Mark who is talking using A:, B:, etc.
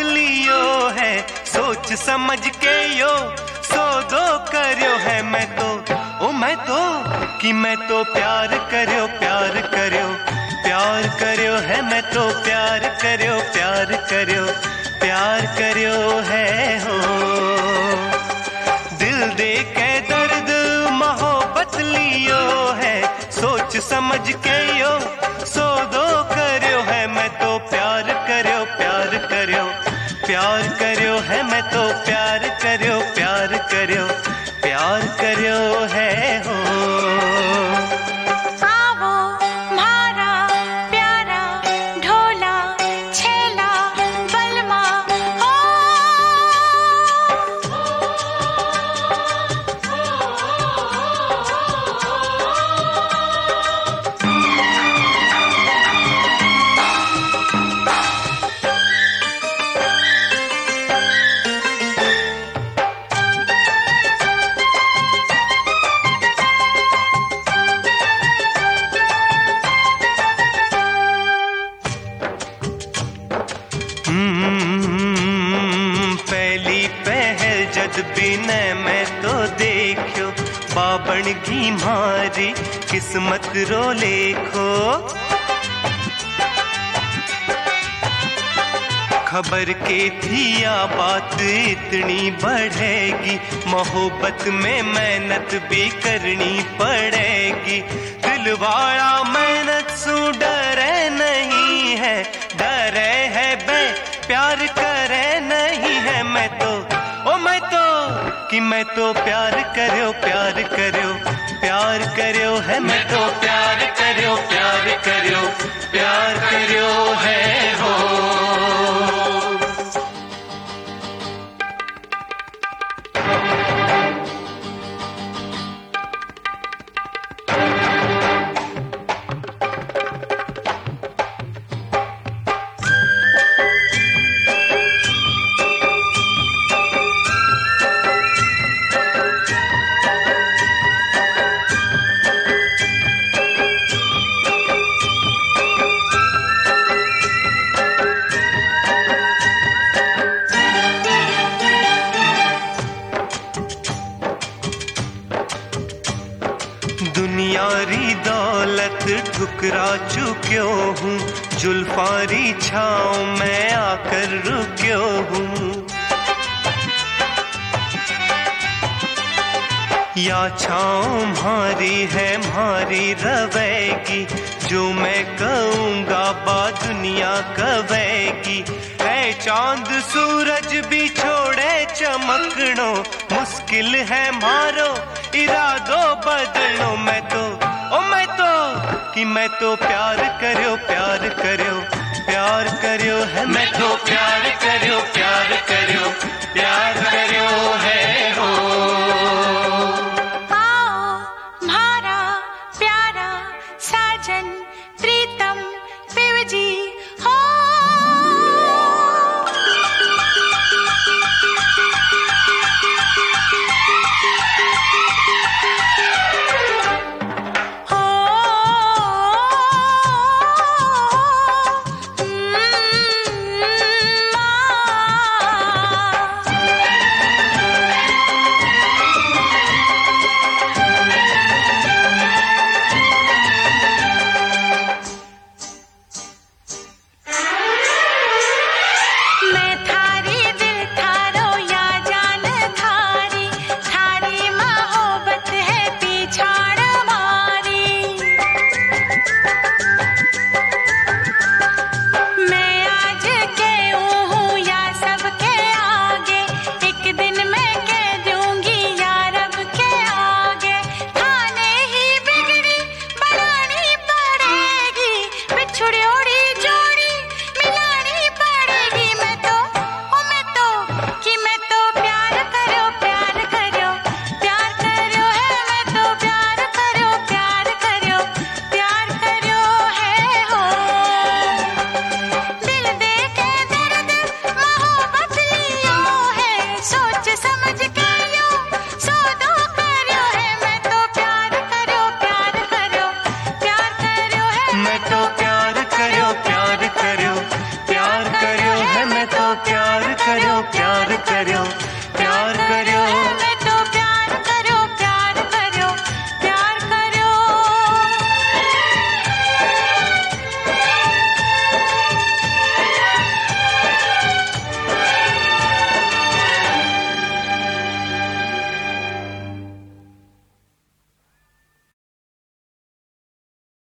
A: बदलियो है, सोच समझ के यो सौदो करियो है। मैं तो कि मैं तो प्यार करियो है। मैं तो प्यार करियो है हो। दिल दे के दर्द मोहब्बत लियो है, सोच समझ के यो सौदो करियो है। मैं तो प्यार करियो है। मैं तो प्यार करियो है हो। पहली पहल जद बिने मैं तो देखो, बाबण की मारी किस्मत रो लेखो। खबर के थी या बात इतनी बढ़ेगी, मोहब्बत में मेहनत भी करनी पड़ेगी। दिलवाड़ा मेहनत सु डरे नहीं है, डरे है बे प्यार करे नहीं है। मैं तो कि मैं तो प्यार करियो है। मैं तो प्यार करियो है हो। दुनियारी दौलत ठुकरा चुक्यो हूँ, जुल्फारी छाँव में आकर रुक्यो हूँ। या छाँव मारी है मारी रवेगी, जो मैं कहूँगा बा दुनिया कवेगी। है चांद सूरज भी छोड़े चमकनो, मुश्किल है मारो इरादो बदलो। मैं तो कि मैं तो प्यार करियो है। मैं तो प्यार करियो है हो।
B: आओ म्हारा प्यारा साजन प्रीतम पिवजी